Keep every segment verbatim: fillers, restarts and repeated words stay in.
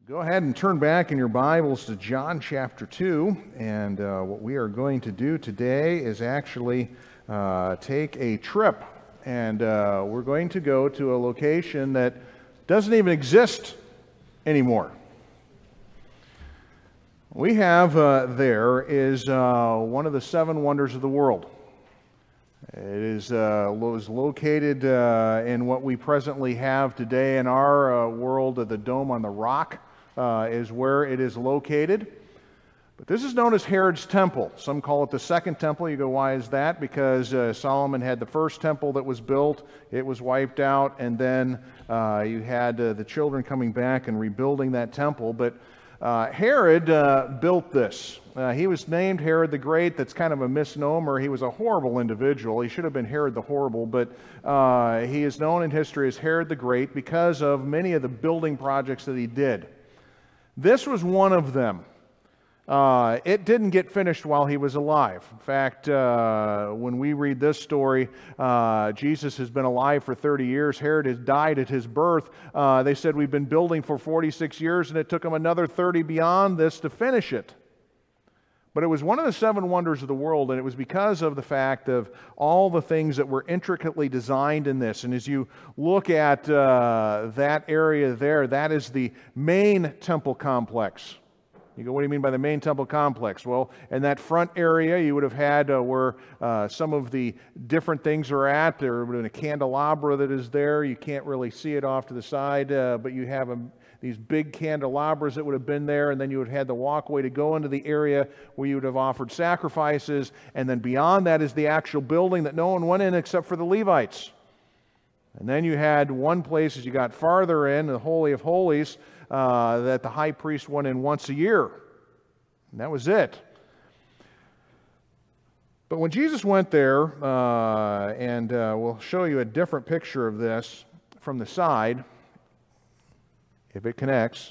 Go ahead and turn back in your Bibles to John chapter two, and uh, what we are going to do today is actually uh, take a trip, and uh, we're going to go to a location that doesn't even exist anymore. We have uh, there is uh, one of the seven wonders of the world. It is uh, was located uh, in what we presently have today in our uh, world of the Dome on the Rock. Uh, is where it is located. But this is known as Herod's Temple. Some call it the Second Temple. You go, why is that? Because uh, Solomon had the first temple that was built. It was wiped out, and then uh, you had uh, the children coming back and rebuilding that temple. But uh, Herod uh, built this. Uh, he was named Herod the Great. That's kind of a misnomer. He was a horrible individual. He should have been Herod the Horrible, but uh, he is known in history as Herod the Great because of many of the building projects that he did. This was one of them. Uh, it didn't get finished while he was alive. In fact, uh, when we read this story, uh, Jesus has been alive for thirty years. Herod has died at his birth. Uh, they said we've been building for forty-six years, and it took him another thirty beyond this to finish it. But it was one of the seven wonders of the world, and it was because of the fact of all the things that were intricately designed in this. And as you look at uh, that area there, that is the main temple complex. You go, what do you mean by the main temple complex? Well, in that front area, you would have had uh, where uh, some of the different things are at. There would have been a candelabra that is there. You can't really see it off to the side, uh, but you have a these big candelabras that would have been there, and then you would have had the walkway to go into the area where you would have offered sacrifices, and then beyond that is the actual building that no one went in except for the Levites. And then you had one place as you got farther in, the Holy of Holies, uh, that the high priest went in once a year. And that was it. But when Jesus went there, uh, and uh, we'll show you a different picture of this from the side, if it connects.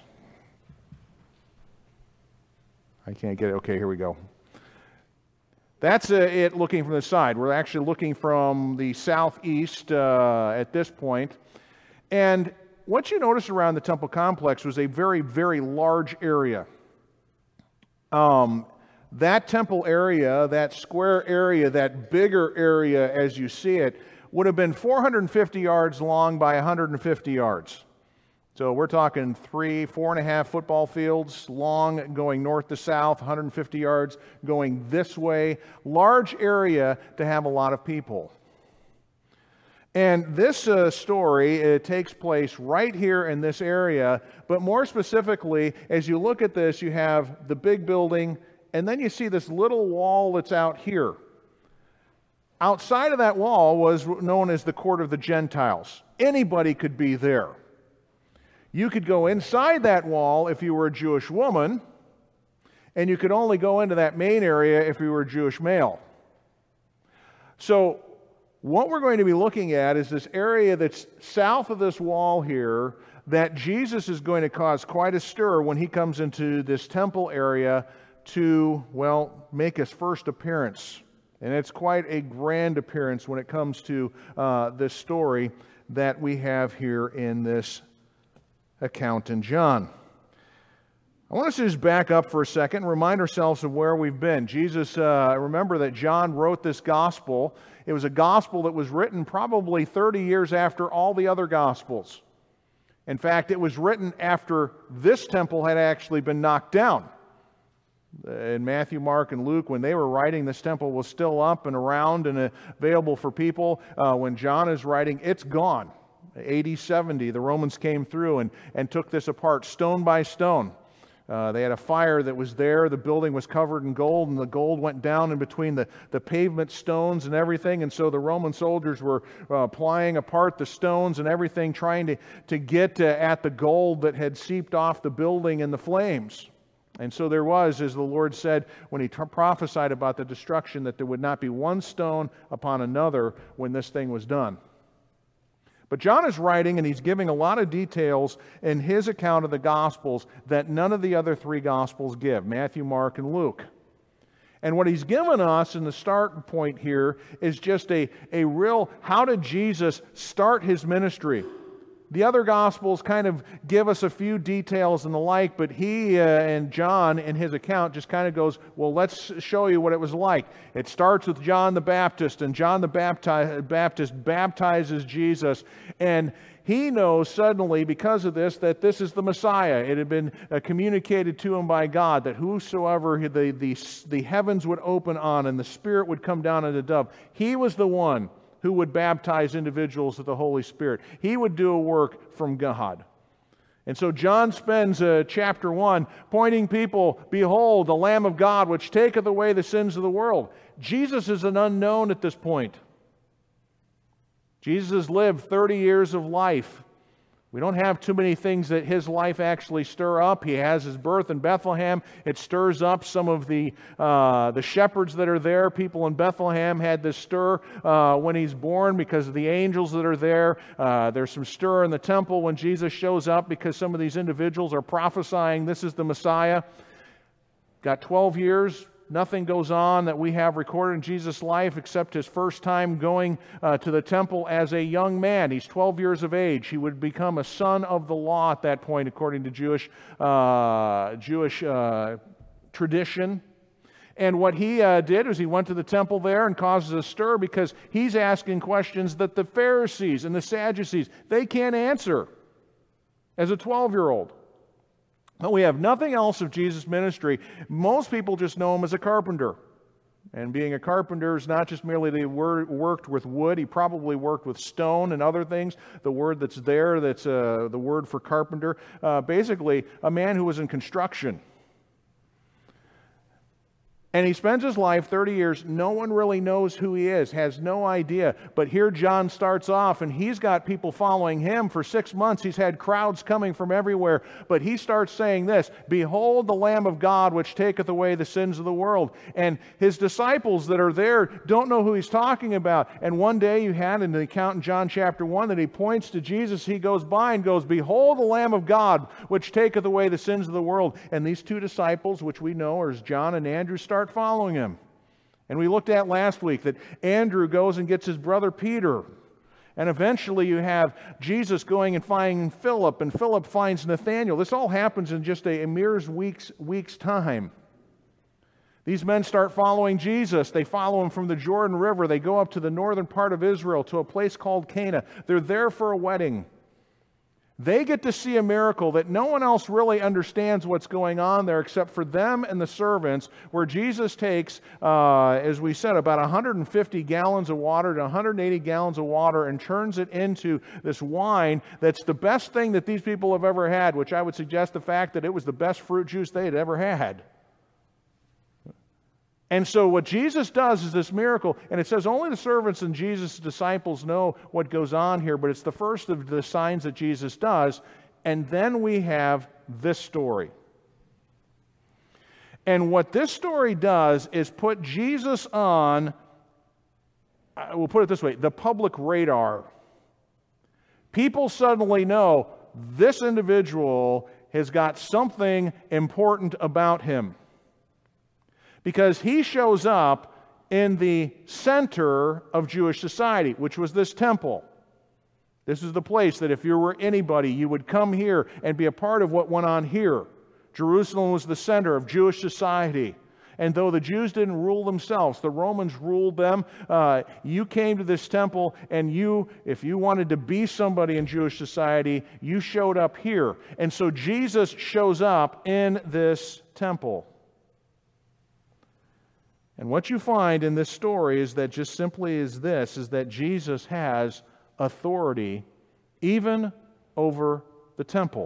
I can't get it. Okay, here we go. That's uh, it looking from the side. We're actually looking from the southeast uh, at this point. And what you notice around the temple complex was a very, very large area. Um, that temple area, that square area, that bigger area as you see it, would have been four hundred fifty yards long by one hundred fifty yards. So we're talking three, four and a half football fields long, going north to south, one hundred fifty yards going this way. Large area to have a lot of people. And this uh, story, it takes place right here in this area, but more specifically, as you look at this, you have the big building, and then you see this little wall that's out here. Outside of that wall was known as the Court of the Gentiles. Anybody could be there. You could go inside that wall if you were a Jewish woman, and you could only go into that main area if you were a Jewish male. So what we're going to be looking at is this area that's south of this wall here that Jesus is going to cause quite a stir when he comes into this temple area to, well, make his first appearance. And it's quite a grand appearance when it comes to uh, this story that we have here in this account in John. I want us to just back up for a second and remind ourselves of where we've been. Jesus, uh, remember that John wrote this gospel. It was a gospel that was written probably thirty years after all the other gospels. In fact, it was written after this temple had actually been knocked down. In Matthew, Mark, and Luke, when they were writing, this temple was still up and around and available for people. Uh, when John is writing, it's gone. A D seventy, the Romans came through and, and took this apart stone by stone. Uh, they had a fire that was there. The building was covered in gold, and the gold went down in between the, the pavement stones and everything. And so the Roman soldiers were uh, plying apart the stones and everything, trying to, to get uh, at the gold that had seeped off the building in the flames. And so there was, as the Lord said when he t- prophesied about the destruction, that there would not be one stone upon another when this thing was done. But John is writing, and he's giving a lot of details in his account of the Gospels that none of the other three Gospels give, Matthew, Mark, and Luke. And what he's given us in the start point here is just a, a real, how did Jesus start his ministry? The other Gospels kind of give us a few details and the like, but he uh, and John in his account just kind of goes, well, let's show you what it was like. It starts with John the Baptist, and John the Bapti- Baptist baptizes Jesus, and he knows suddenly, because of this, that this is the Messiah. It had been uh, communicated to him by God that whosoever the, the, the heavens would open on and the Spirit would come down as a dove, he was the one who would baptize individuals with the Holy Spirit. He would do a work from God. And so John spends uh, chapter one pointing people, behold, the Lamb of God, which taketh away the sins of the world. Jesus is an unknown at this point. Jesus has lived thirty years of life. We don't have too many things that his life actually stir up. He has his birth in Bethlehem. It stirs up some of the uh, the shepherds that are there. People in Bethlehem had this stir uh, when he's born because of the angels that are there. Uh, there's some stir in the temple when Jesus shows up because some of these individuals are prophesying this is the Messiah. Got twelve years. Nothing goes on that we have recorded in Jesus' life except his first time going uh, to the temple as a young man. He's twelve years of age. He would become a son of the law at that point, according to Jewish, uh, Jewish uh, tradition. And what he uh, did was he went to the temple there and causes a stir because he's asking questions that the Pharisees and the Sadducees, they can't answer as a twelve-year-old. But we have nothing else of Jesus' ministry. Most people just know him as a carpenter. And being a carpenter is not just merely that he wor- worked with wood. He probably worked with stone and other things. The word that's there, that's uh, the word for carpenter. Uh, basically, a man who was in construction. And he spends his life, thirty years, no one really knows who he is, has no idea. But here John starts off, and he's got people following him for six months. He's had crowds coming from everywhere. But he starts saying this, behold the Lamb of God, which taketh away the sins of the world. And his disciples that are there don't know who he's talking about. And one day you had in the account in John chapter one that he points to Jesus. He goes by and goes, behold the Lamb of God, which taketh away the sins of the world. And these two disciples, which we know are John and Andrew, start following him. And we looked at last week that Andrew goes and gets his brother Peter. And eventually you have Jesus going and finding Philip, and Philip finds Nathanael. This all happens in just a, a mere week's, week's time. These men start following Jesus. They follow him from the Jordan River. They go up to the northern part of Israel to a place called Cana. They're there for a wedding. They get to see a miracle that no one else really understands what's going on there except for them and the servants, where Jesus takes, uh, as we said, about one hundred fifty gallons of water to one hundred eighty gallons of water and turns it into this wine that's the best thing that these people have ever had, which I would suggest the fact that it was the best fruit juice they had ever had. And so what Jesus does is this miracle, and it says only the servants and Jesus' disciples know what goes on here, but it's the first of the signs that Jesus does, and then we have this story. And what this story does is put Jesus on, we'll put it this way, the public radar. People suddenly know this individual has got something important about him. Because he shows up in the center of Jewish society, which was this temple. This is the place that if you were anybody, you would come here and be a part of what went on here. Jerusalem was the center of Jewish society. And though the Jews didn't rule themselves, the Romans ruled them. Uh, you came to this temple, and you, if you wanted to be somebody in Jewish society, you showed up here. And so Jesus shows up in this temple. And what you find in this story is that just simply is this, is that Jesus has authority even over the temple.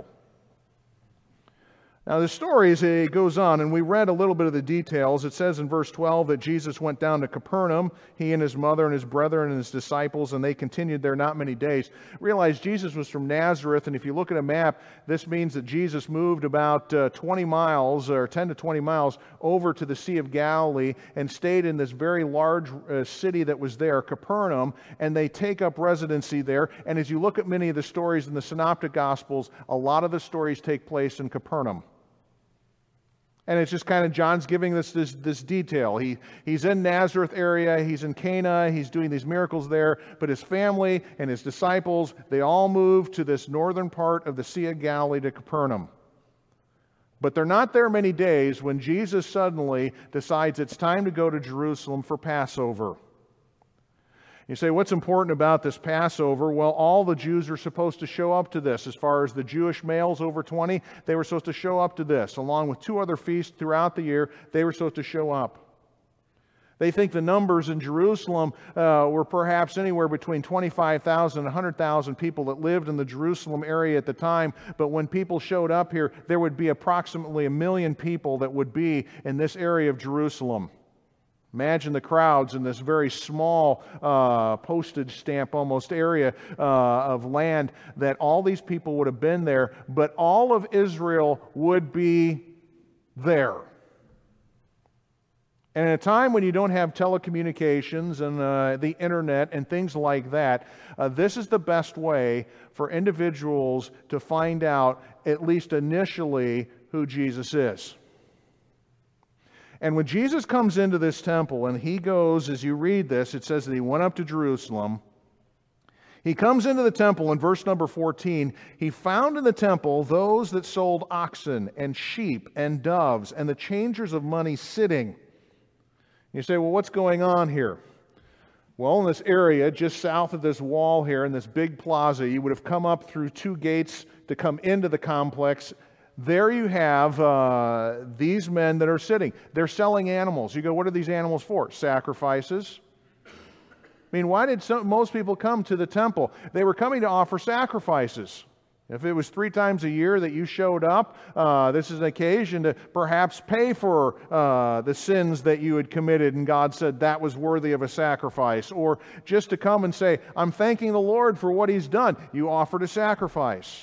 Now, the story, as it goes on, and we read a little bit of the details. It says in verse twelve that Jesus went down to Capernaum, he and his mother and his brethren and his disciples, and they continued there not many days. Realize Jesus was from Nazareth, and if you look at a map, this means that Jesus moved about uh, twenty miles, or ten to twenty miles, over to the Sea of Galilee and stayed in this very large uh, city that was there, Capernaum, and they take up residency there. And as you look at many of the stories in the Synoptic Gospels, a lot of the stories take place in Capernaum. And it's just kind of John's giving this, this, this detail. He, he's in Nazareth area, he's in Cana, he's doing these miracles there, but his family and his disciples, they all move to this northern part of the Sea of Galilee to Capernaum. But they're not there many days when Jesus suddenly decides it's time to go to Jerusalem for Passover. You say, what's important about this Passover? Well, all the Jews are supposed to show up to this. As far as the Jewish males over twenty, they were supposed to show up to this. Along with two other feasts throughout the year, they were supposed to show up. They think the numbers in Jerusalem uh, were perhaps anywhere between twenty-five thousand and one hundred thousand people that lived in the Jerusalem area at the time. But when people showed up here, there would be approximately a million people that would be in this area of Jerusalem. Imagine the crowds in this very small uh, postage stamp almost area uh, of land that all these people would have been there, but all of Israel would be there. And at a time when you don't have telecommunications and uh, the internet and things like that, uh, this is the best way for individuals to find out, at least initially, who Jesus is. And when Jesus comes into this temple, and he goes, as you read this, it says that he went up to Jerusalem. He comes into the temple in verse number fourteen. He found in the temple those that sold oxen and sheep and doves and the changers of money sitting. You say, well, what's going on here? Well, in this area, just south of this wall here, in this big plaza, you would have come up through two gates to come into the complex. There you have uh, these men that are sitting. They're selling animals. You go, what are these animals for? Sacrifices. I mean, why did some, most people come to the temple? They were coming to offer sacrifices. If it was three times a year that you showed up, uh, this is an occasion to perhaps pay for uh, the sins that you had committed, and God said that was worthy of a sacrifice. Or just to come and say, I'm thanking the Lord for what He's done. You offered a sacrifice.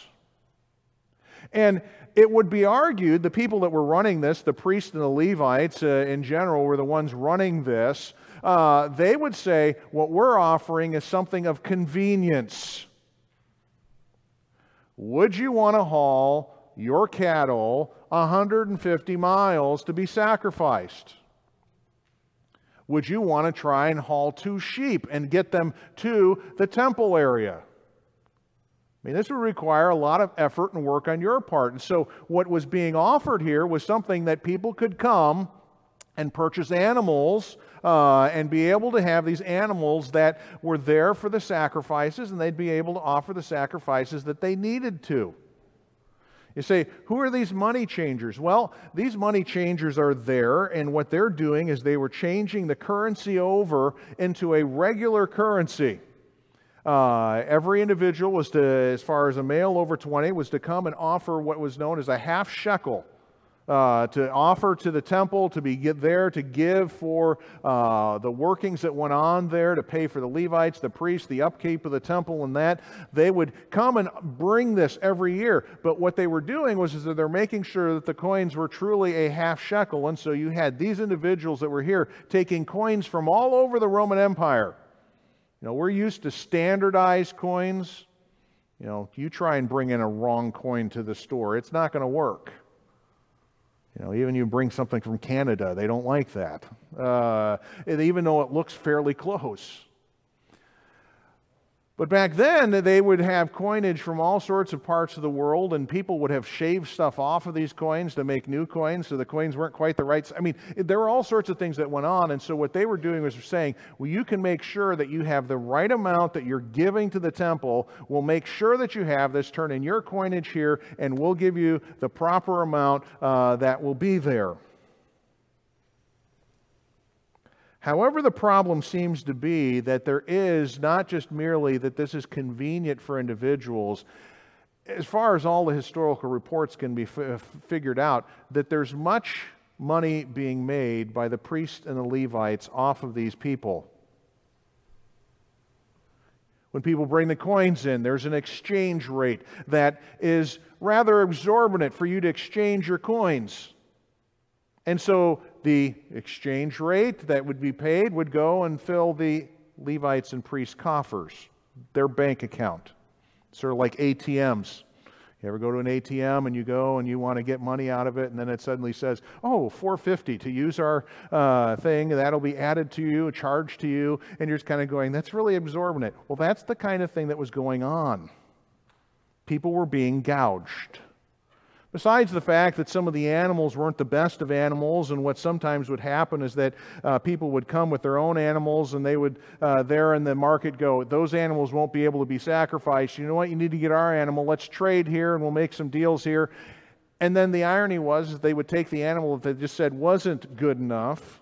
And it would be argued, the people that were running this, the priests and the Levites uh, in general were the ones running this, uh, they would say, what we're offering is something of convenience. Would you want to haul your cattle one hundred fifty miles to be sacrificed? Would you want to try and haul two sheep and get them to the temple area? I mean, this would require a lot of effort and work on your part. And so what was being offered here was something that people could come and purchase animals uh, and be able to have these animals that were there for the sacrifices, and they'd be able to offer the sacrifices that they needed to. You say, who are these money changers? Well, these money changers are there, and what they're doing is they were changing the currency over into a regular currency. Uh, every individual was to, as far as a male over twenty, was to come and offer what was known as a half shekel, uh, to offer to the temple, to be get there, to give for uh, the workings that went on there, to pay for the Levites, the priests, the upkeep of the temple, and that. They would come and bring this every year. But what they were doing was is that they're making sure that the coins were truly a half shekel, and so you had these individuals that were here taking coins from all over the Roman Empire. You know, we're used to standardized coins. You know, you try and bring in a wrong coin to the store, it's not going to work. You know, even you bring something from Canada, they don't like that, uh, even though it looks fairly close. But back then, they would have coinage from all sorts of parts of the world, and people would have shaved stuff off of these coins to make new coins, so the coins weren't quite the right size. I mean, there were all sorts of things that went on, and so what they were doing was saying, well, you can make sure that you have the right amount that you're giving to the temple. We'll make sure that you have this. Turn in your coinage here, and we'll give you the proper amount uh, that will be there. However, the problem seems to be that there is not just merely that this is convenient for individuals, as far as all the historical reports can be f- figured out, that there's much money being made by the priests and the Levites off of these people. When people bring the coins in, there's an exchange rate that is rather exorbitant for you to exchange your coins. And so the exchange rate that would be paid would go and fill the Levites and priests' coffers, their bank account. Sort of like A T Ms. You ever go to an A T M and you go and you want to get money out of it, and then it suddenly says, oh, four fifty to use our uh, thing, that'll be added to you, charged to you, and you're just kind of going, that's really exorbitant. Well, that's the kind of thing that was going on. People were being gouged. Besides the fact that some of the animals weren't the best of animals, and what sometimes would happen is that uh, people would come with their own animals, and they would uh, there in the market go, those animals won't be able to be sacrificed. You know what? You need to get our animal. Let's trade here, and we'll make some deals here. And then the irony was that they would take the animal that they just said wasn't good enough,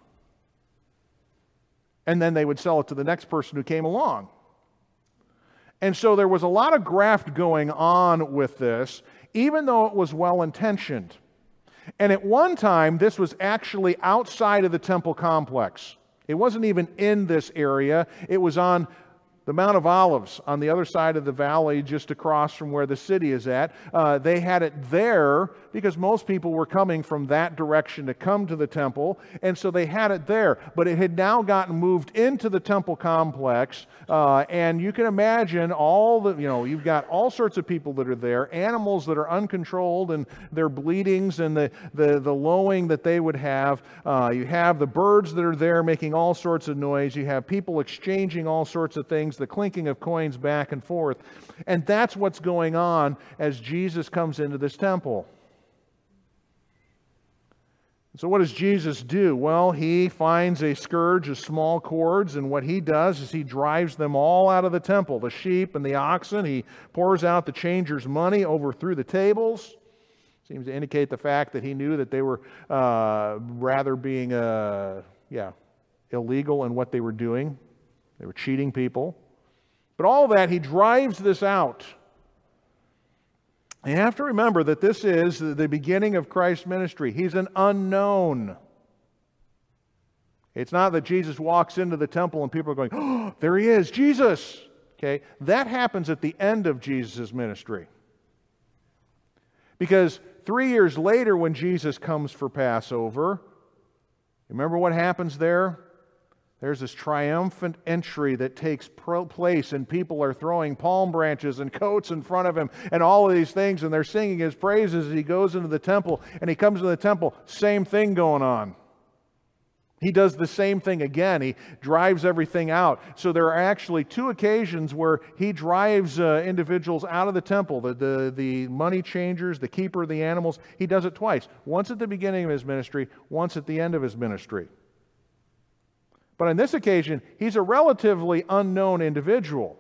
and then they would sell it to the next person who came along. And so there was a lot of graft going on with this, even though it was well-intentioned. And at one time, this was actually outside of the temple complex. It wasn't even in this area. It was on the Mount of Olives, on the other side of the valley, just across from where the city is at. Uh, they had it there because most people were coming from that direction to come to the temple, and so they had it there. But it had now gotten moved into the temple complex, uh, and you can imagine all the, you know, you've got all sorts of people that are there, animals that are uncontrolled, and their bleatings and the, the, the lowing that they would have. Uh, you have the birds that are there making all sorts of noise. You have people exchanging all sorts of things, the clinking of coins back and forth. And that's what's going on as Jesus comes into this temple. So what does Jesus do? Well, he finds a scourge of small cords, and what he does is he drives them all out of the temple, the sheep and the oxen. He pours out the changers' money over through the tables. Seems to indicate the fact that he knew that they were uh, rather being uh, yeah, illegal in what they were doing. They were cheating people. But all of that, he drives this out. And you have to remember that this is the beginning of Christ's ministry. He's an unknown. It's not that Jesus walks into the temple and people are going, oh, there he is, Jesus. Okay, that happens at the end of Jesus' ministry. Because three years later when Jesus comes for Passover, remember what happens there? There's this triumphant entry that takes place, and people are throwing palm branches and coats in front of him and all of these things, and they're singing his praises as he goes into the temple. And he comes to the temple, same thing going on. He does the same thing again. He drives everything out. So there are actually two occasions where he drives uh, individuals out of the temple, the, the, the money changers, the keeper of the animals. He does it twice. Once at the beginning of his ministry, once at the end of his ministry. But on this occasion, he's a relatively unknown individual.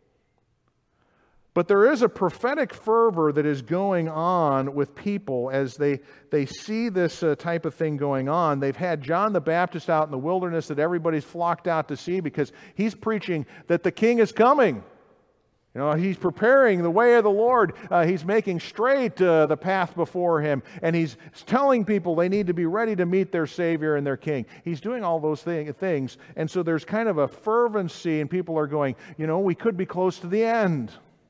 But there is a prophetic fervor that is going on with people as they, they see this uh, type of thing going on. They've had John the Baptist out in the wilderness that everybody's flocked out to see because he's preaching that the king is coming. You know, he's preparing the way of the Lord. Uh, he's making straight uh, the path before him. And he's telling people they need to be ready to meet their Savior and their King. He's doing all those thing, things. And so there's kind of a fervency, and people are going, you know, we could be close to the end.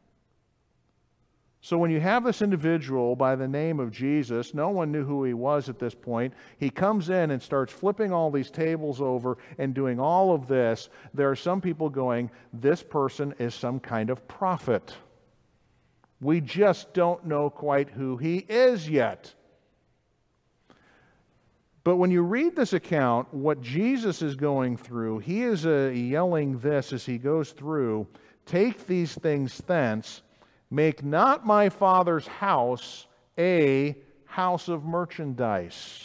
So when you have this individual by the name of Jesus, no one knew who he was at this point. He comes in and starts flipping all these tables over and doing all of this. There are some people going, this person is some kind of prophet. We just don't know quite who he is yet. But when you read this account, what Jesus is going through, he is uh, yelling this as he goes through, take these things thence, make not my Father's house a house of merchandise.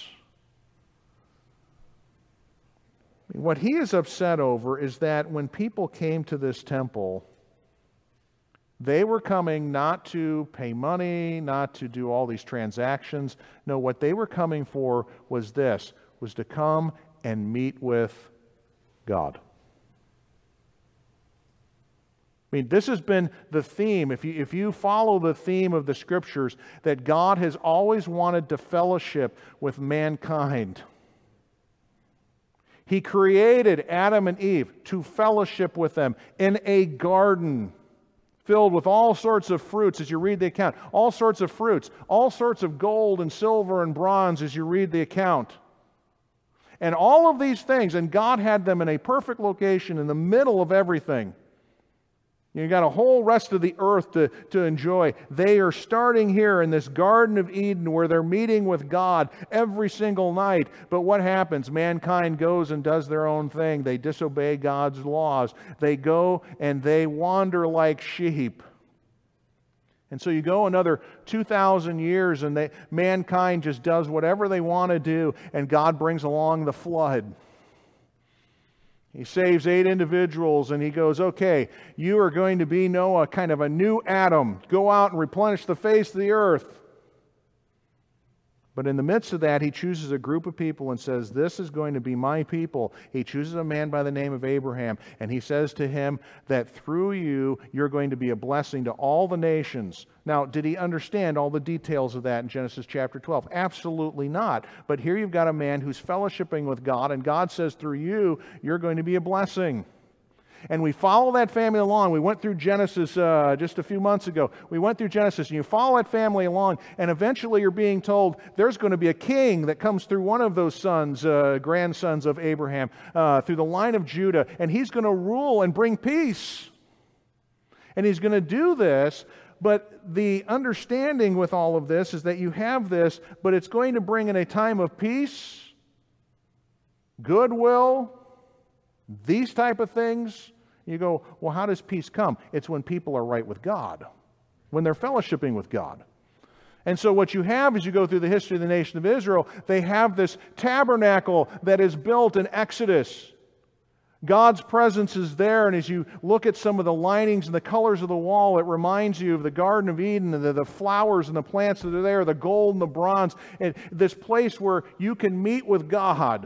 What he is upset over is that when people came to this temple, they were coming not to pay money, not to do all these transactions. No, what they were coming for was this, was to come and meet with God. I mean, this has been the theme. If you, if you follow the theme of the Scriptures, that God has always wanted to fellowship with mankind. He created Adam and Eve to fellowship with them in a garden filled with all sorts of fruits as you read the account. All sorts of fruits. All sorts of gold and silver and bronze as you read the account. And all of these things, and God had them in a perfect location in the middle of everything. You got a whole rest of the earth to, to enjoy. They are starting here in this Garden of Eden where they're meeting with God every single night. But what happens? Mankind goes and does their own thing. They disobey God's laws. They go and they wander like sheep. And so you go another two thousand years and they, mankind just does whatever they want to do, and God brings along the flood. He saves eight individuals and he goes, okay, you are going to be Noah, kind of a new Adam. Go out and replenish the face of the earth. But in the midst of that, he chooses a group of people and says, this is going to be my people. He chooses a man by the name of Abraham, and he says to him that through you, you're going to be a blessing to all the nations. Now, did he understand all the details of that in Genesis chapter twelve? Absolutely not. But here you've got a man who's fellowshipping with God, and God says through you, you're going to be a blessing. And we follow that family along. We went through Genesis uh, just a few months ago. We went through Genesis, and you follow that family along, and eventually you're being told there's going to be a king that comes through one of those sons, uh, grandsons of Abraham, uh, through the line of Judah, and he's going to rule and bring peace. And he's going to do this, but the understanding with all of this is that you have this, but it's going to bring in a time of peace, goodwill, these type of things. You go, well, how does peace come? It's when people are right with God, when they're fellowshipping with God. And so what you have as you go through the history of the nation of Israel, they have this tabernacle that is built in Exodus. God's presence is there, and as you look at some of the linings and the colors of the wall, it reminds you of the Garden of Eden, and the, the flowers and the plants that are there, the gold and the bronze, and this place where you can meet with God.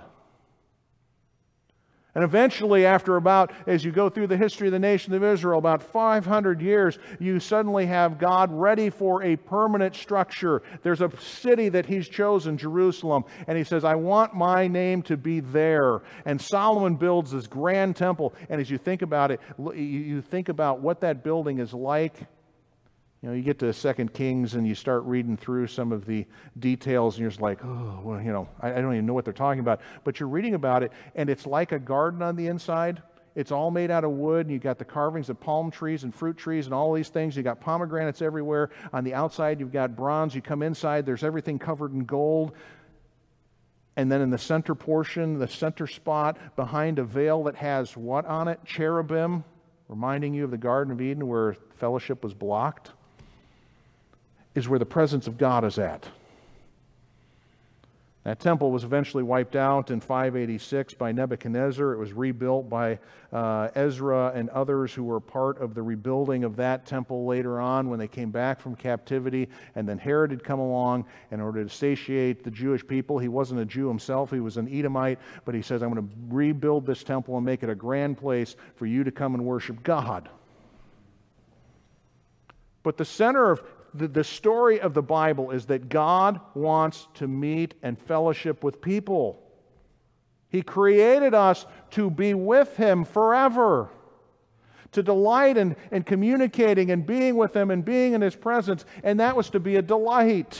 And eventually, after about, as you go through the history of the nation of Israel, about five hundred years, you suddenly have God ready for a permanent structure. There's a city that He's chosen, Jerusalem, and He says, I want my name to be there. And Solomon builds this grand temple, and as you think about it, you think about what that building is like. You know, you get to Second Kings and you start reading through some of the details and you're just like, oh, well, you know, I, I don't even know what they're talking about. But you're reading about it and it's like a garden on the inside. It's all made out of wood, and you've got the carvings of palm trees and fruit trees and all these things. You've got pomegranates everywhere. On the outside, you've got bronze. You come inside, there's everything covered in gold. And then in the center portion, the center spot, behind a veil that has what on it? Cherubim, reminding you of the Garden of Eden where fellowship was blocked, is where the presence of God is at. That temple was eventually wiped out in five eighty-six by Nebuchadnezzar. It was rebuilt by uh, Ezra and others who were part of the rebuilding of that temple later on when they came back from captivity. And then Herod had come along in order to satiate the Jewish people. He wasn't a Jew himself. He was an Edomite. But he says, I'm going to rebuild this temple and make it a grand place for you to come and worship God. But the center of The, the story of the Bible is that God wants to meet and fellowship with people. He created us to be with Him forever, to delight in, in communicating and being with Him and being in His presence, and that was to be a delight.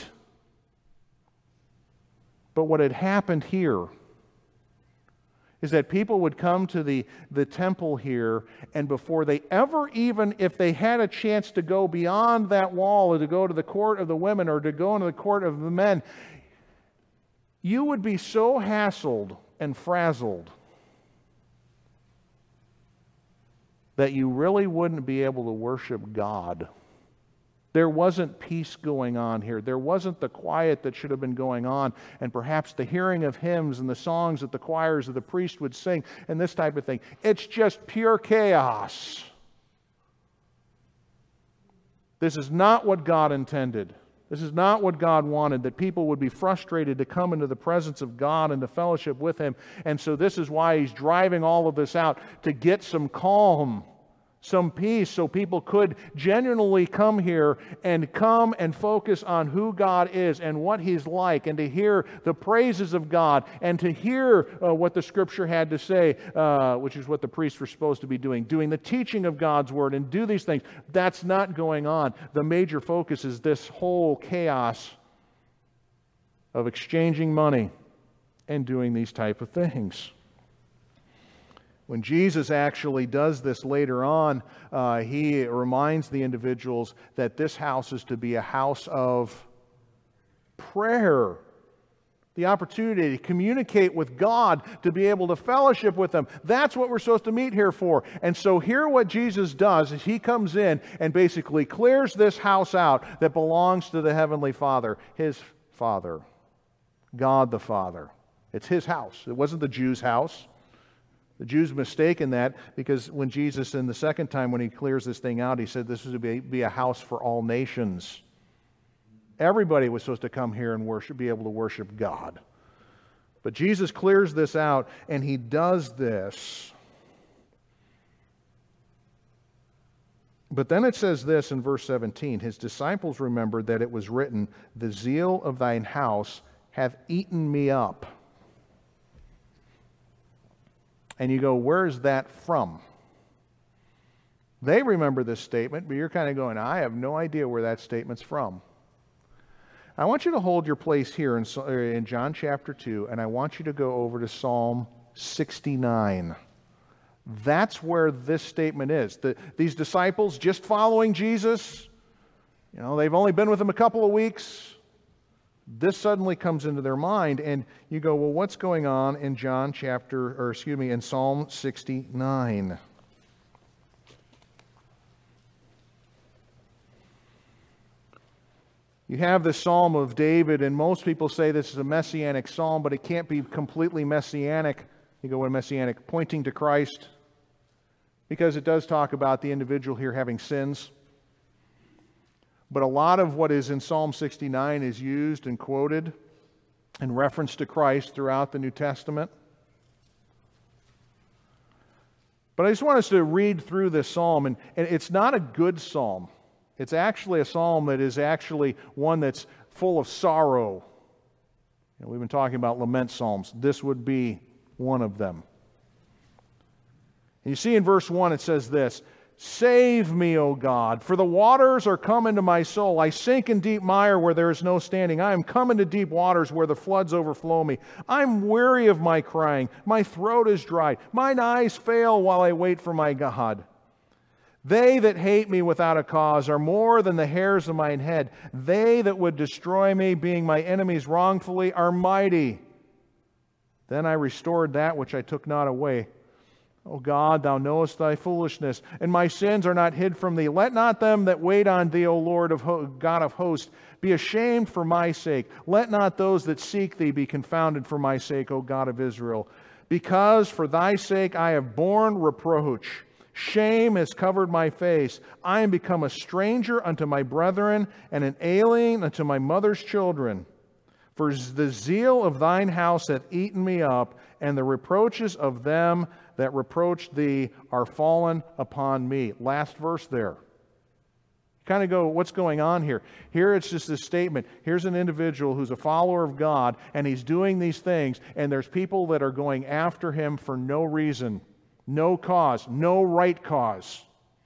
But what had happened here is that people would come to the, the temple here, and before they ever even, if they had a chance to go beyond that wall or to go to the court of the women or to go into the court of the men, you would be so hassled and frazzled that you really wouldn't be able to worship God. There wasn't peace going on here. There wasn't the quiet that should have been going on, and perhaps the hearing of hymns and the songs that the choirs of the priest would sing and this type of thing. It's just pure chaos. This is not what God intended. This is not what God wanted, that people would be frustrated to come into the presence of God and to fellowship with Him. And so this is why He's driving all of this out, to get some calm, some peace, so people could genuinely come here and come and focus on who God is and what He's like, and to hear the praises of God, and to hear uh, what the Scripture had to say, uh, which is what the priests were supposed to be doing, doing the teaching of God's Word and do these things. That's not going on. The major focus is this whole chaos of exchanging money and doing these type of things. When Jesus actually does this later on, uh, he reminds the individuals that this house is to be a house of prayer. The opportunity to communicate with God, to be able to fellowship with Him. That's what we're supposed to meet here for. And so here what Jesus does is He comes in and basically clears this house out that belongs to the Heavenly Father, His Father, God the Father. It's His house. It wasn't the Jews' house. The Jews mistaken that because when Jesus, in the second time when He clears this thing out, He said this was to be, be a house for all nations. Everybody was supposed to come here and worship, be able to worship God. But Jesus clears this out, and He does this. But then it says this in verse seventeen, His disciples remembered that it was written, the zeal of thine house hath eaten me up. And you go, where is that from? They remember this statement, but you're kind of going, I have no idea where that statement's from. I want you to hold your place here in, in John chapter two, and I want you to go over to Psalm sixty-nine. That's where this statement is. The, these disciples just following Jesus, you know, they've only been with Him a couple of weeks. This suddenly comes into their mind, and you go, well, what's going on in John chapter, or excuse me, in Psalm sixty-nine? You have the Psalm of David, and most people say this is a messianic psalm, but it can't be completely messianic. You go, what messianic? Pointing to Christ, because it does talk about the individual here having sins. But a lot of what is in Psalm sixty-nine is used and quoted in reference to Christ throughout the New Testament. But I just want us to read through this psalm, and, and it's not a good psalm. It's actually a psalm that is actually one that's full of sorrow. You know, we've been talking about lament psalms. This would be one of them. And you see in verse one it says this, Save me, O God, for the waters are come into my soul. I sink in deep mire where there is no standing. I am come into deep waters where the floods overflow me. I'm weary of my crying. My throat is dried. Mine eyes fail while I wait for my God. They that hate me without a cause are more than the hairs of mine head. They that would destroy me, being my enemies wrongfully, are mighty. Then I restored that which I took not away. O God, Thou knowest Thy foolishness, and my sins are not hid from Thee. Let not them that wait on Thee, O Lord of ho- God of hosts, be ashamed for my sake. Let not those that seek Thee be confounded for my sake, O God of Israel. Because for Thy sake I have borne reproach. Shame has covered my face. I am become a stranger unto my brethren, and an alien unto my mother's children. For the zeal of Thine house hath eaten me up, and the reproaches of them that reproach Thee are fallen upon me. Last verse there. Kind of go, what's going on here? Here it's just this statement. Here's an individual who's a follower of God, and he's doing these things, and there's people that are going after him for no reason. No cause, no right cause.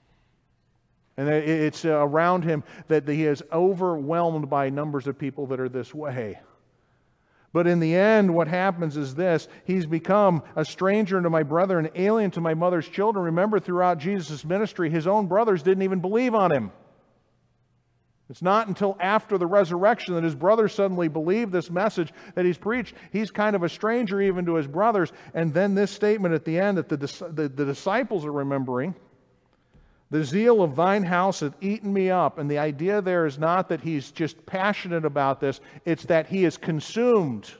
And it's around him that he is overwhelmed by numbers of people that are this way. But in the end, what happens is this. He's become a stranger unto my brethren, an alien to my mother's children. Remember, throughout Jesus' ministry, His own brothers didn't even believe on Him. It's not until after the resurrection that His brothers suddenly believe this message that He's preached. He's kind of a stranger even to His brothers. And then this statement at the end that the, the, the disciples are remembering, the zeal of Thine house hath eaten me up. And the idea there is not that He's just passionate about this. It's that He is consumed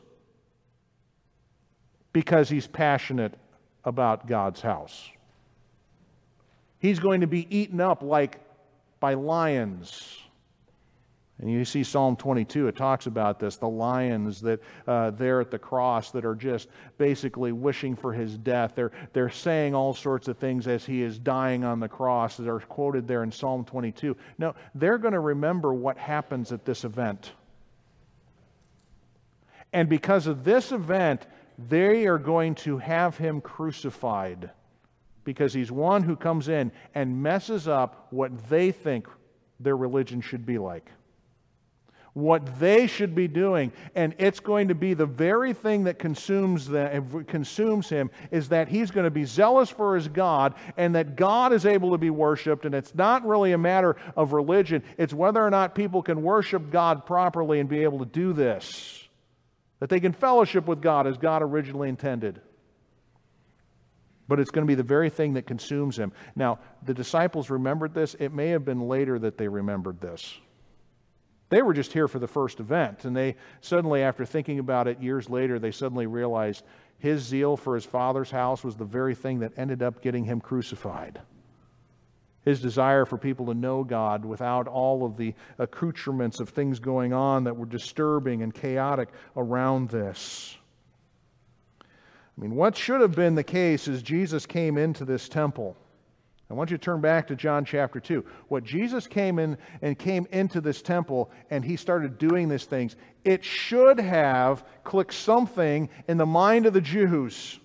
because He's passionate about God's house. He's going to be eaten up like by lions. And you see Psalm twenty-two, it talks about this, the lions that uh, there at the cross that are just basically wishing for His death. They're, they're saying all sorts of things as He is dying on the cross that are quoted there in Psalm twenty-two. No, they're going to remember what happens at this event. And because of this event, they are going to have Him crucified because He's one who comes in and messes up what they think their religion should be like. what they should be doing, and it's going to be the very thing that consumes them, consumes him, is that he's going to be zealous for his God, and that God is able to be worshiped, and it's not really a matter of religion, it's whether or not people can worship God properly and be able to do this, that they can fellowship with God as God originally intended. But it's going to be the very thing that consumes him. Now, the disciples remembered this. It may have been later that they remembered this. They were just here for the first event, and they suddenly, after thinking about it years later, they suddenly realized his zeal for his Father's house was the very thing that ended up getting him crucified. His desire for people to know God without all of the accoutrements of things going on that were disturbing and chaotic around this. I mean, what should have been the case is Jesus came into this temple. I want you to turn back to John chapter two. What Jesus came in and came into this temple and he started doing these things, it should have clicked something in the mind of the Jews.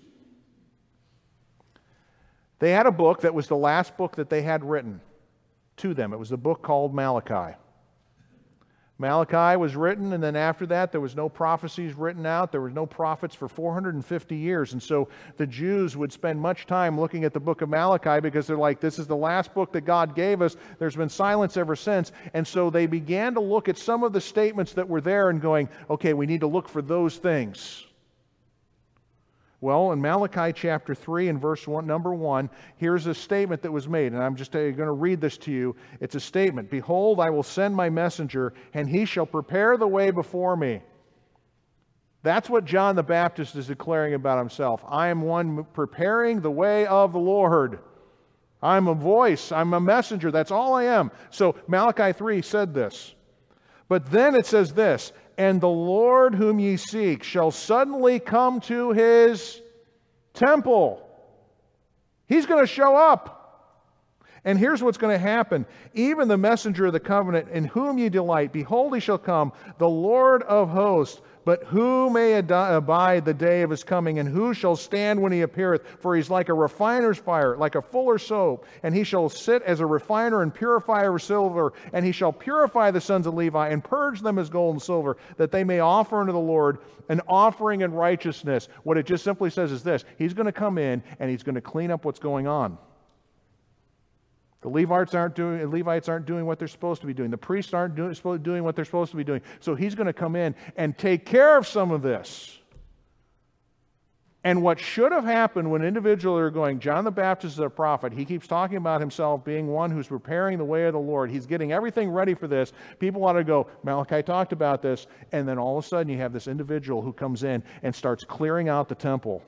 They had a book that was the last book that they had written to them. It was a book called Malachi. Malachi was written, and then after that, there was no prophecies written out. There were no prophets for four hundred fifty years. And so the Jews would spend much time looking at the book of Malachi because they're like, this is the last book that God gave us. There's been silence ever since. And so they began to look at some of the statements that were there and going, okay, we need to look for those things. Well, in Malachi chapter three and verse one, number one, here's a statement that was made, and I'm just uh, going to read this to you. It's a statement. Behold, I will send my messenger, and he shall prepare the way before me. That's what John the Baptist is declaring about himself. I am one preparing the way of the Lord. I'm a voice. I'm a messenger. That's all I am. So Malachi three said this. But then it says this, and the Lord whom ye seek shall suddenly come to his temple. He's going to show up. And here's what's going to happen. Even the messenger of the covenant in whom ye delight, behold, he shall come, the Lord of hosts. But who may ad- abide the day of his coming, and who shall stand when he appeareth? For he's like a refiner's fire, like a fuller's soap. And he shall sit as a refiner and purifier of silver. And he shall purify the sons of Levi, and purge them as gold and silver, that they may offer unto the Lord an offering in righteousness. What it just simply says is this. He's going to come in, and he's going to clean up what's going on. The Levites aren't doing, Levites aren't doing what they're supposed to be doing. The priests aren't doing, doing what they're supposed to be doing. So he's going to come in and take care of some of this. And what should have happened when individuals are going, John the Baptist is a prophet. He keeps talking about himself being one who's preparing the way of the Lord. He's getting everything ready for this. People ought to go, Malachi talked about this. And then all of a sudden you have this individual who comes in and starts clearing out the temple.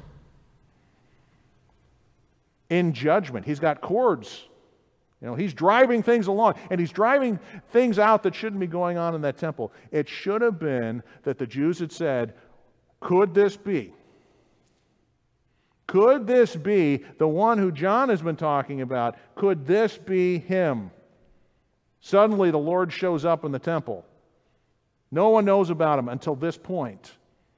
In judgment. He's got cords. You know, he's driving things along, and he's driving things out that shouldn't be going on in that temple. It should have been that the Jews had said, could this be? Could this be the one who John has been talking about? Could this be him? Suddenly the Lord shows up in the temple. No one knows about him until this point.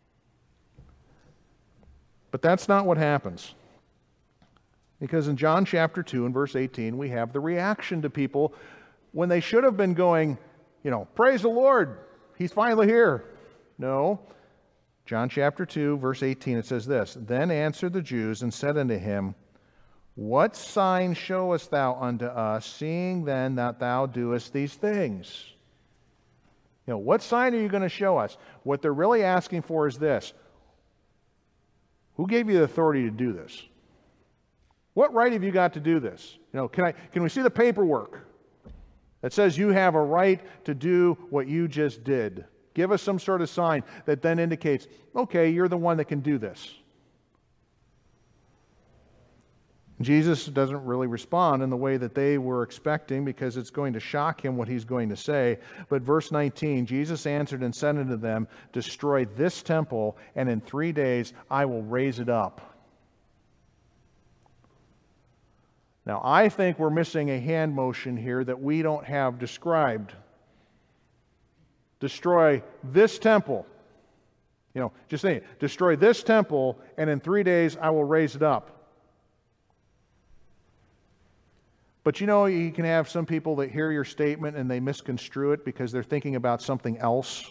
But that's not what happens. Because in John chapter two and verse eighteen, we have the reaction to people when they should have been going, you know, praise the Lord, he's finally here. No. John chapter two, verse eighteen, it says this, Then answered the Jews and said unto him, What sign showest thou unto us, seeing then that thou doest these things? You know, what sign are you going to show us? What they're really asking for is this. Who gave you the authority to do this? What right have you got to do this? You know, can I can we see the paperwork that says you have a right to do what you just did? Give us some sort of sign that then indicates, okay, you're the one that can do this. Jesus doesn't really respond in the way that they were expecting because it's going to shock him what he's going to say. But verse nineteen, Jesus answered and said unto them, Destroy this temple, and in three days I will raise it up. Now, I think we're missing a hand motion here that we don't have described. Destroy this temple. You know, just saying, destroy this temple, and in three days I will raise it up. But you know, you can have some people that hear your statement and they misconstrue it because they're thinking about something else.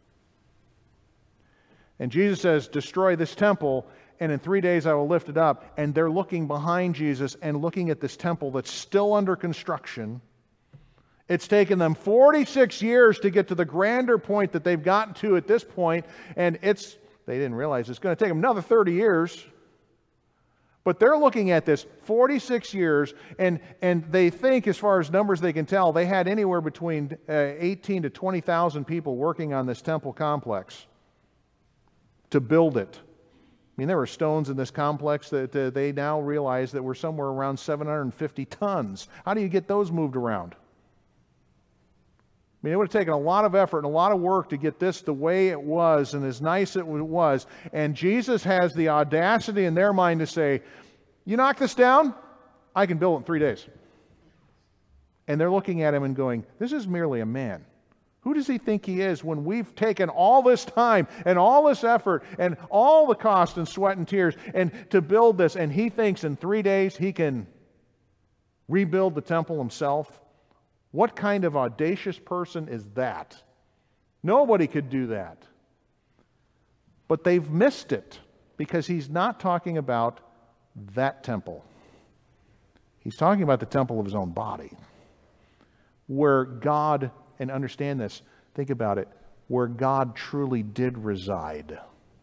And Jesus says, destroy this temple, and in three days I will lift it up. And they're looking behind Jesus and looking at this temple that's still under construction. It's taken them forty-six years to get to the grander point that they've gotten to at this point, and it's they didn't realize it's going to take them another thirty years. But they're looking at this forty-six years, and, and they think, as far as numbers they can tell, they had anywhere between uh, eighteen to twenty thousand people working on this temple complex to build it. I mean, there were stones in this complex that uh, they now realize that were somewhere around seven hundred fifty tons. How do you get those moved around? I mean, it would have taken a lot of effort and a lot of work to get this the way it was and as nice as it was. And Jesus has the audacity in their mind to say, you knock this down, I can build it in three days. And they're looking at him and going, this is merely a man. Who does he think he is when we've taken all this time and all this effort and all the cost and sweat and tears and to build this, and he thinks in three days he can rebuild the temple himself? What kind of audacious person is that? Nobody could do that. But they've missed it because he's not talking about that temple. He's talking about the temple of his own body, where God, and understand this, think about it, where God truly did reside.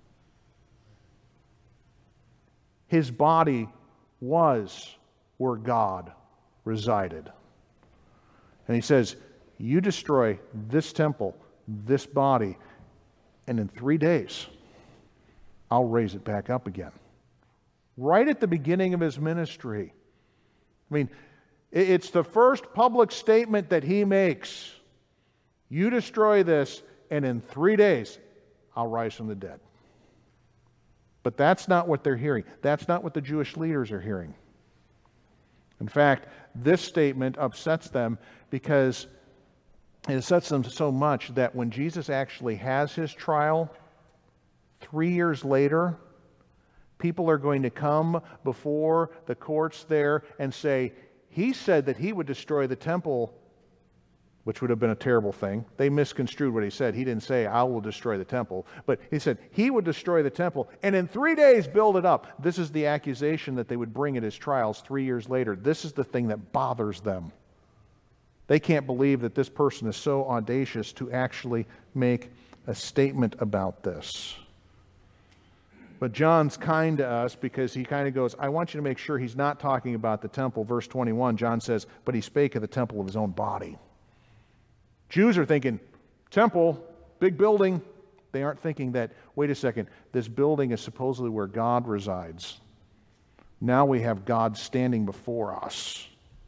His body was where God resided. And he says, you destroy this temple, this body, and in three days, I'll raise it back up again. Right at the beginning of his ministry. I mean, it's the first public statement that he makes. You destroy this, and in three days, I'll rise from the dead. But that's not what they're hearing. That's not what the Jewish leaders are hearing. In fact, this statement upsets them because it upsets them so much that when Jesus actually has his trial, three years later, people are going to come before the courts there and say, he said that he would destroy the temple, which would have been a terrible thing. They misconstrued what he said. He didn't say, I will destroy the temple. But he said he would destroy the temple and in three days build it up. This is the accusation that they would bring at his trials three years later. This is the thing that bothers them. They can't believe that this person is so audacious to actually make a statement about this. But John's kind to us because he kind of goes, I want you to make sure he's not talking about the temple. Verse twenty-one, John says, but he spake of the temple of his own body. Jews are thinking, temple, big building. They aren't thinking that, wait a second, this building is supposedly where God resides. Now we have God standing before us.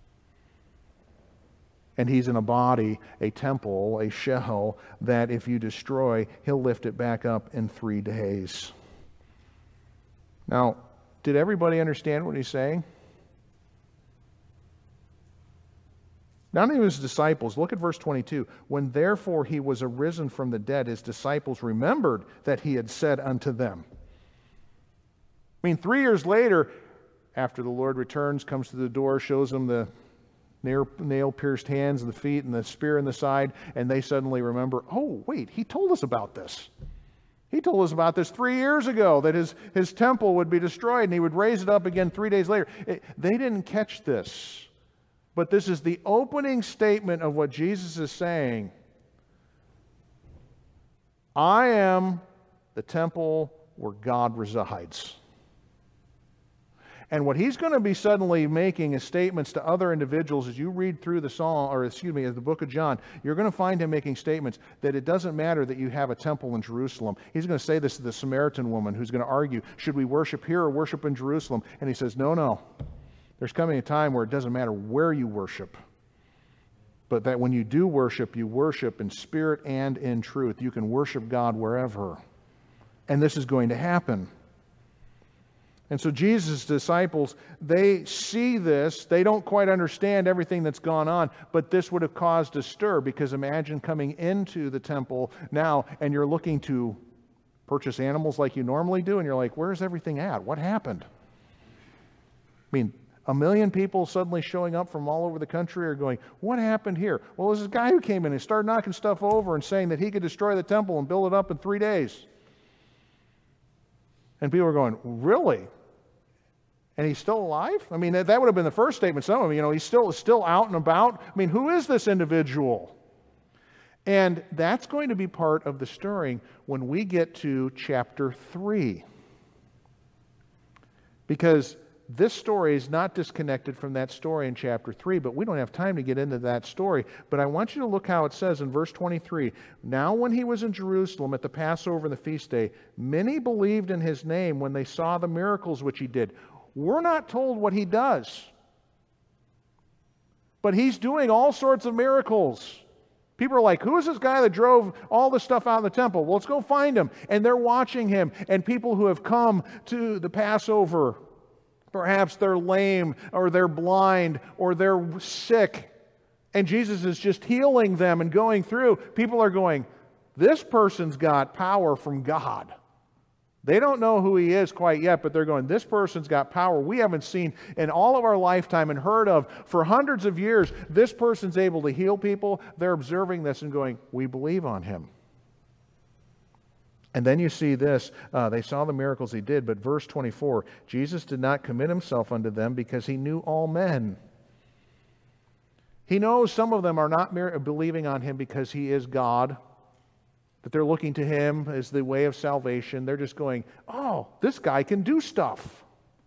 And he's in a body, a temple, a Sheol, that if you destroy, he'll lift it back up in three days. Now, did everybody understand what he's saying? None of his disciples, look at verse twenty-two. When therefore he was arisen from the dead, his disciples remembered that he had said unto them. I mean, three years later, after the Lord returns, comes to the door, shows them the nail-pierced hands and the feet and the spear in the side, and they suddenly remember, oh, wait, he told us about this. He told us about this three years ago, that his, his temple would be destroyed and he would raise it up again three days later. It, they didn't catch this. But this is the opening statement of what Jesus is saying. I am the temple where God resides. And what he's going to be suddenly making is statements to other individuals as you read through the Psalm, or excuse me, the book of John. You're going to find him making statements that it doesn't matter that you have a temple in Jerusalem. He's going to say this to the Samaritan woman who's going to argue, should we worship here or worship in Jerusalem? And he says, no, no. There's coming a time where it doesn't matter where you worship, but that when you do worship, you worship in spirit and in truth. You can worship God wherever. And this is going to happen. And so Jesus' disciples, they see this. They don't quite understand everything that's gone on, but this would have caused a stir, because imagine coming into the temple now and you're looking to purchase animals like you normally do, and you're like, where's everything at? What happened? I mean, A million people suddenly showing up from all over the country are going, what happened here? Well, it was this guy who came in and started knocking stuff over and saying that he could destroy the temple and build it up in three days. And people are going, really? And he's still alive? I mean, that, that would have been the first statement. Some of them, you know, he's still, still out and about. I mean, who is this individual? And that's going to be part of the stirring when we get to chapter three. Because this story is not disconnected from that story in chapter three, but we don't have time to get into that story. But I want you to look how it says in verse twenty-three. Now when he was in Jerusalem at the Passover and the feast day, many believed in his name when they saw the miracles which he did. We're not told what he does, but he's doing all sorts of miracles. People are like, who is this guy that drove all this stuff out of the temple? Well, let's go find him. And they're watching him. And people who have come to the Passover, perhaps they're lame or they're blind or they're sick. And Jesus is just healing them and going through. People are going, this person's got power from God. They don't know who he is quite yet, but they're going, this person's got power we haven't seen in all of our lifetime and heard of for hundreds of years. This person's able to heal people. They're observing this and going, we believe on him. And then you see this, uh, they saw the miracles he did, but verse twenty-four, Jesus did not commit himself unto them because he knew all men. He knows some of them are not believing on him because he is God, that they're looking to him as the way of salvation. They're just going, oh, this guy can do stuff.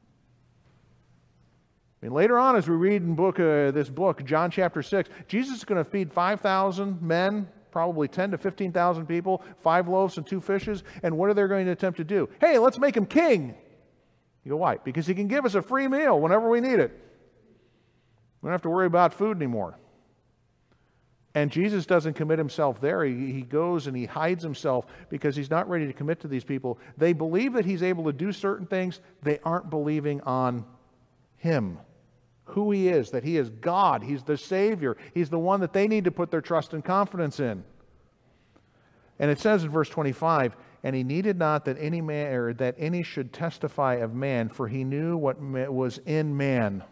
I mean, later on as we read in book, uh, this book, John chapter six, Jesus is going to feed five thousand men, probably ten to fifteen thousand people, five loaves and two fishes. And what are they going to attempt to do? Hey, let's make him king. You go, why? Because he can give us a free meal whenever we need it. We don't have to worry about food anymore. And Jesus doesn't commit himself there. He, he goes and he hides himself because he's not ready to commit to these people. They believe that he's able to do certain things. They aren't believing on him, who he is, that he is God. He's the Savior. He's the one that they need to put their trust and confidence in. And it says in verse twenty-five, and he needed not that any man or that any should testify of man, for he knew what was in man.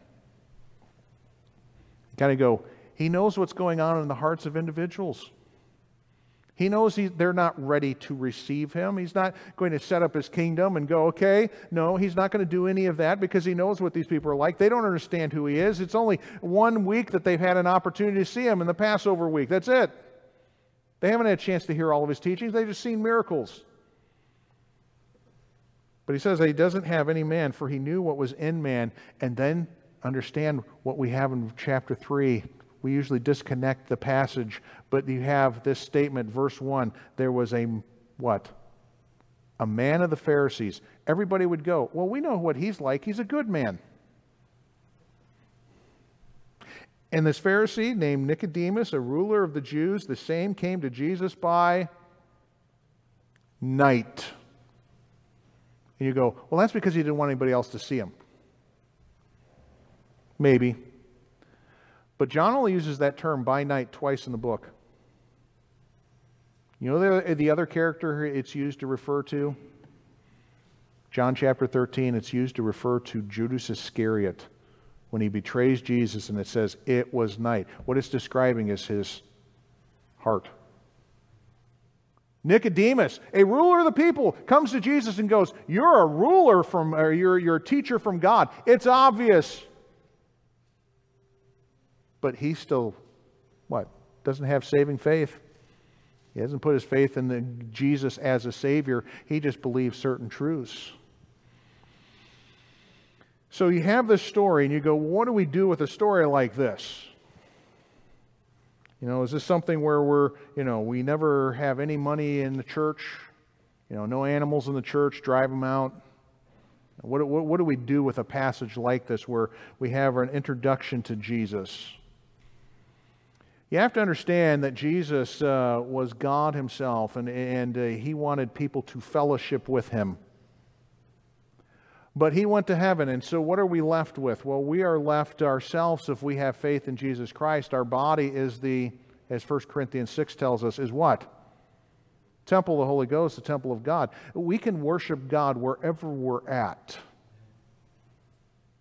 You kind of go, he knows what's going on in the hearts of individuals. He knows he, they're not ready to receive him. He's not going to set up his kingdom and go, okay. No, he's not going to do any of that because he knows what these people are like. They don't understand who he is. It's only one week that they've had an opportunity to see him in the Passover week. That's it. They haven't had a chance to hear all of his teachings. They've just seen miracles. But he says that he doesn't have any man, for he knew what was in man. And then understand what we have in chapter three. We usually disconnect the passage, but you have this statement, verse one, there was a, what? A man of the Pharisees. Everybody would go, well, we know what he's like. He's a good man. And this Pharisee named Nicodemus, a ruler of the Jews, the same came to Jesus by night. And you go, well, that's because he didn't want anybody else to see him. Maybe. But John only uses that term by night twice in the book. You know the, the other character it's used to refer to? John chapter thirteen, it's used to refer to Judas Iscariot when he betrays Jesus, and it says it was night. What it's describing is his heart. Nicodemus, a ruler of the people, comes to Jesus and goes, you're a ruler from, or you're, you're a teacher from God. It's obvious. But he still, what? Doesn't have saving faith. He hasn't put his faith in the Jesus as a Savior. He just believes certain truths. So you have this story and you go, what do we do with a story like this? You know, is this something where we're, you know, we never have any money in the church? You know, no animals in the church, drive them out. What, what, what do we do with a passage like this where we have an introduction to Jesus? You have to understand that Jesus uh, was God himself, and, and uh, he wanted people to fellowship with him. But he went to heaven, and so what are we left with? Well, we are left ourselves, if we have faith in Jesus Christ. Our body is the, as First Corinthians six tells us, is what? Temple of the Holy Ghost, the temple of God. We can worship God wherever we're at.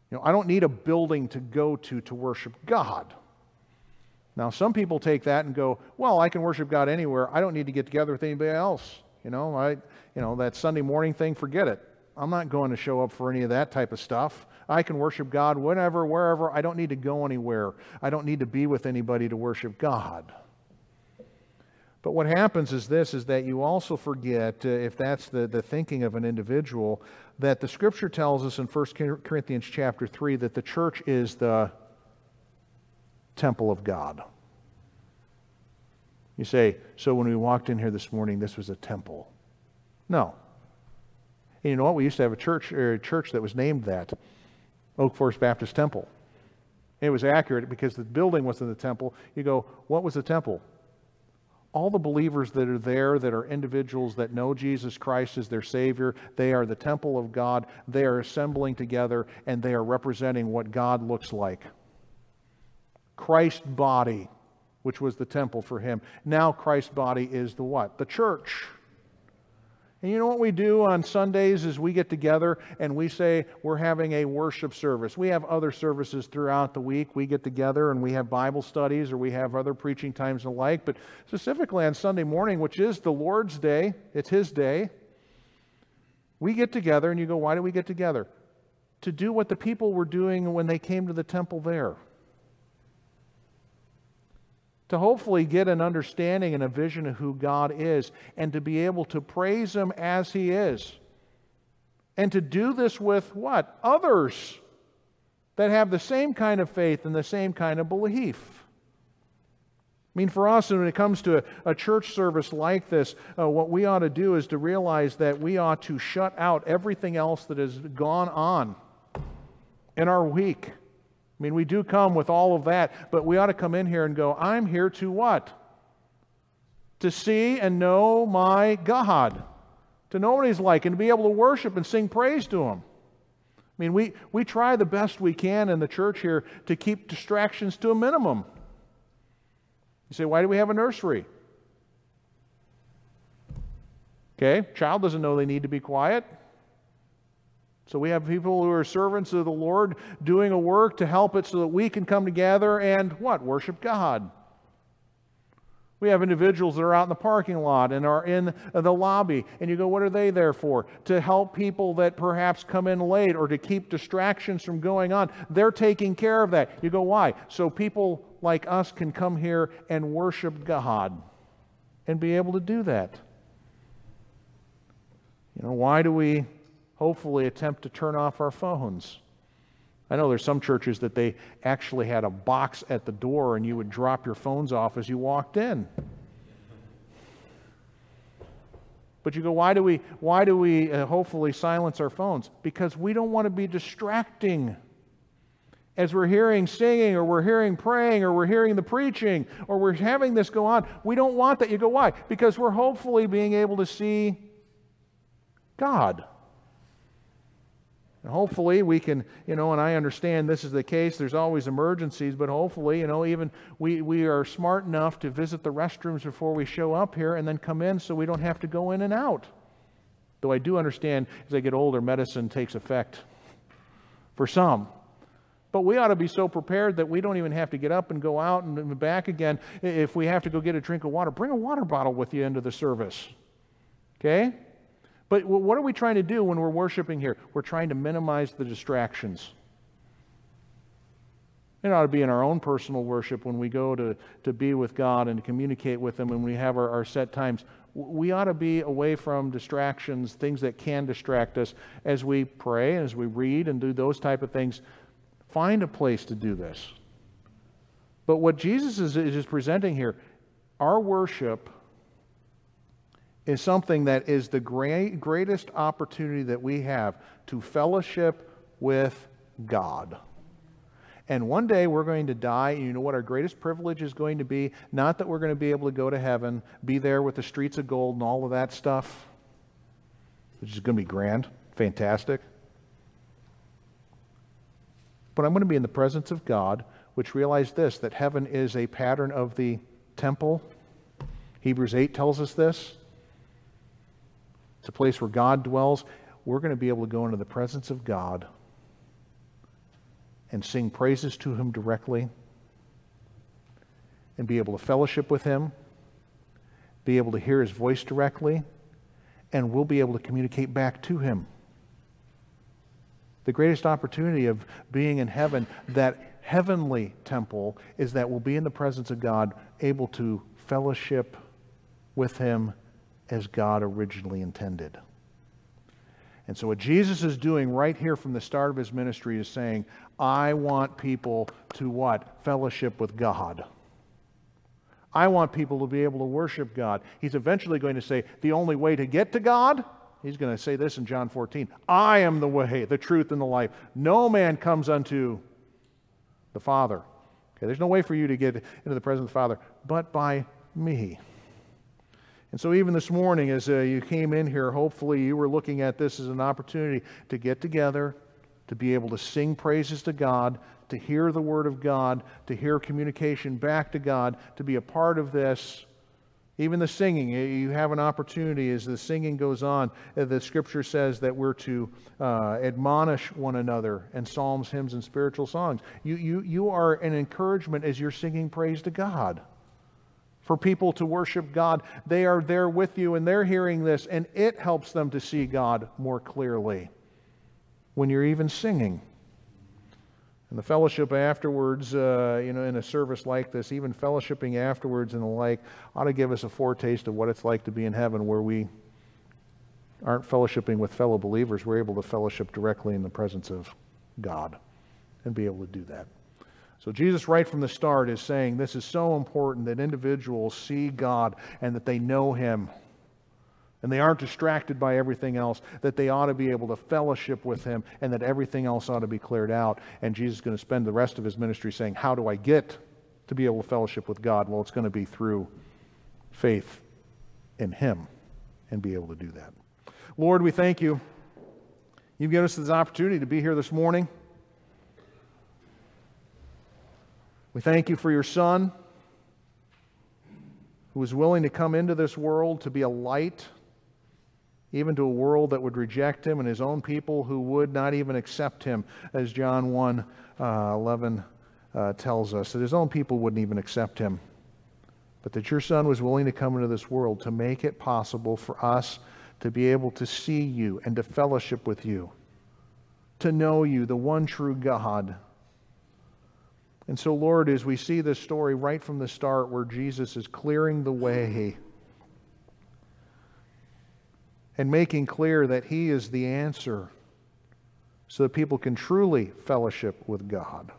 You know, I don't need a building to go to to worship God. Now, some people take that and go, well, I can worship God anywhere. I don't need to get together with anybody else. You know, I, you know, that Sunday morning thing, forget it. I'm not going to show up for any of that type of stuff. I can worship God whenever, wherever. I don't need to go anywhere. I don't need to be with anybody to worship God. But what happens is this, is that you also forget, uh, if that's the, the thinking of an individual, that the Scripture tells us in First Corinthians chapter three that the church is the temple of God. You say, so when we walked in here this morning, this was a temple. No. And you know what? We used to have a church, or a church that was named that, Oak Forest Baptist Temple. It was accurate because the building wasn't the temple. You go, what was the temple? All the believers that are there, that are individuals that know Jesus Christ as their Savior, they are the temple of God. They are assembling together, and they are representing what God looks like. Christ's body, which was the temple for Him. Now Christ's body is the what? The church. And you know what we do on Sundays is we get together and we say we're having a worship service. We have other services throughout the week. We get together and we have Bible studies or we have other preaching times and the like. But specifically on Sunday morning, which is the Lord's Day, it's His day, we get together and you go, why do we get together? To do what the people were doing when they came to the temple there. To hopefully get an understanding and a vision of who God is, and to be able to praise Him as He is. And to do this with what? Others that have the same kind of faith and the same kind of belief. I mean, for us, when it comes to a, a church service like this, uh, what we ought to do is to realize that we ought to shut out everything else that has gone on in our week. I mean, we do come with all of that, but we ought to come in here and go, I'm here to what? To see and know my God. To know what He's like and to be able to worship and sing praise to Him. I mean, we, we try the best we can in the church here to keep distractions to a minimum. You say, why do we have a nursery? Okay, child doesn't know they need to be quiet. So we have people who are servants of the Lord doing a work to help it so that we can come together and what? Worship God. We have individuals that are out in the parking lot and are in the lobby. And you go, what are they there for? To help people that perhaps come in late or to keep distractions from going on. They're taking care of that. You go, why? So people like us can come here and worship God and be able to do that. You know, why do we hopefully attempt to turn off our phones? I know there's some churches that they actually had a box at the door and you would drop your phones off as you walked in. But you go, why do we, why do we uh, hopefully silence our phones? Because we don't want to be distracting. As we're hearing singing or we're hearing praying or we're hearing the preaching or we're having this go on, we don't want that. You go, why? Because we're hopefully being able to see God. And hopefully we can, you know, and I understand this is the case, there's always emergencies, but hopefully, you know, even we, we are smart enough to visit the restrooms before we show up here and then come in so we don't have to go in and out. Though I do understand as I get older, medicine takes effect for some. But we ought to be so prepared that we don't even have to get up and go out and back again. If we have to go get a drink of water, bring a water bottle with you into the service. Okay? But what are we trying to do when we're worshiping here? We're trying to minimize the distractions. It ought to be in our own personal worship when we go to, to be with God and to communicate with Him and we have our, our set times. We ought to be away from distractions, things that can distract us as we pray, as we read and do those type of things. Find a place to do this. But what Jesus is, is presenting here, our worship is something that is the great, greatest opportunity that we have to fellowship with God. And one day we're going to die, and you know what our greatest privilege is going to be? Not that we're going to be able to go to heaven, be there with the streets of gold and all of that stuff, which is going to be grand, fantastic. But I'm going to be in the presence of God, which realize this, that heaven is a pattern of the temple. Hebrews eight tells us this. It's a place where God dwells. We're going to be able to go into the presence of God and sing praises to Him directly, and be able to fellowship with Him, be able to hear His voice directly, and we'll be able to communicate back to Him. The greatest opportunity of being in heaven, that heavenly temple, is that we'll be in the presence of God, able to fellowship with Him as God originally intended. And so what Jesus is doing right here from the start of His ministry is saying, I want people to what? Fellowship with God. I want people to be able to worship God. He's eventually going to say, the only way to get to God, He's going to say this in John fourteen, I am the way, the truth, and the life. No man comes unto the Father. Okay, there's no way for you to get into the presence of the Father but by me. And so even this morning, as uh, you came in here, hopefully you were looking at this as an opportunity to get together, to be able to sing praises to God, to hear the Word of God, to hear communication back to God, to be a part of this. Even the singing, you have an opportunity as the singing goes on. The Scripture says that we're to uh, admonish one another in psalms, hymns, and spiritual songs. You, you, you are an encouragement as you're singing praise to God. For people to worship God, they are there with you and they're hearing this, and it helps them to see God more clearly when you're even singing. And the fellowship afterwards, uh, you know, in a service like this, even fellowshipping afterwards and the like, ought to give us a foretaste of what it's like to be in heaven, where we aren't fellowshipping with fellow believers. We're able to fellowship directly in the presence of God and be able to do that. So Jesus, right from the start, is saying this is so important that individuals see God and that they know Him. And they aren't distracted by everything else, that they ought to be able to fellowship with Him, and that everything else ought to be cleared out. And Jesus is going to spend the rest of His ministry saying, how do I get to be able to fellowship with God? Well, it's going to be through faith in Him and be able to do that. Lord, we thank You. You've given us this opportunity to be here this morning. We thank You for Your Son, who was willing to come into this world to be a light, even to a world that would reject Him, and His own people who would not even accept Him, as John one eleven uh, tells us, that His own people wouldn't even accept Him. But that Your Son was willing to come into this world to make it possible for us to be able to see You and to fellowship with You, to know You, the one true God. And so, Lord, as we see this story right from the start where Jesus is clearing the way and making clear that He is the answer so that people can truly fellowship with God.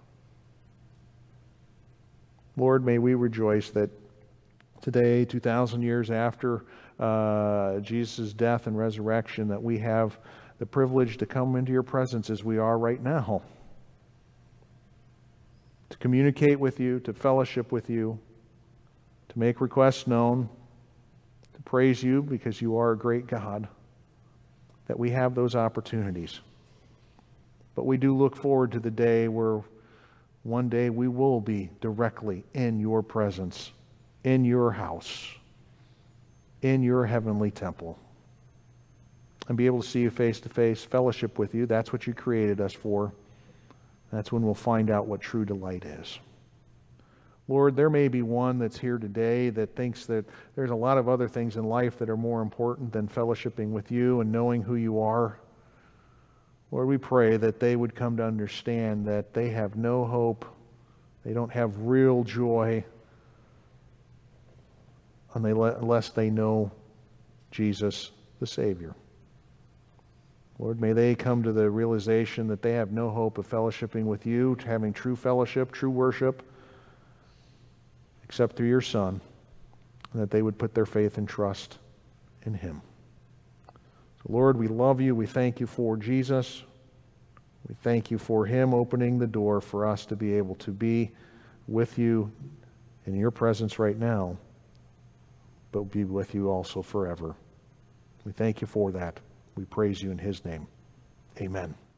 Lord, may we rejoice that today, two thousand years after uh, Jesus' death and resurrection, that we have the privilege to come into Your presence as we are right now, to communicate with You, to fellowship with You, to make requests known, to praise You because You are a great God, that we have those opportunities. But we do look forward to the day where one day we will be directly in Your presence, in Your house, in Your heavenly temple, and be able to see You face to face, fellowship with You. That's what You created us for. That's when we'll find out what true delight is. Lord, there may be one that's here today that thinks that there's a lot of other things in life that are more important than fellowshipping with You and knowing who You are. Lord, we pray that they would come to understand that they have no hope, they don't have real joy unless they know Jesus the Savior. Lord, may they come to the realization that they have no hope of fellowshipping with You, having true fellowship, true worship, except through Your Son, and that they would put their faith and trust in Him. So, Lord, we love You. We thank You for Jesus. We thank You for Him opening the door for us to be able to be with You in Your presence right now, but be with You also forever. We thank You for that. We praise You in His name. Amen.